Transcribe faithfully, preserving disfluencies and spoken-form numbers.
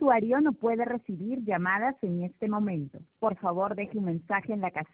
usuario no puede recibir llamadas en este momento. Por favor, deje un mensaje en la casilla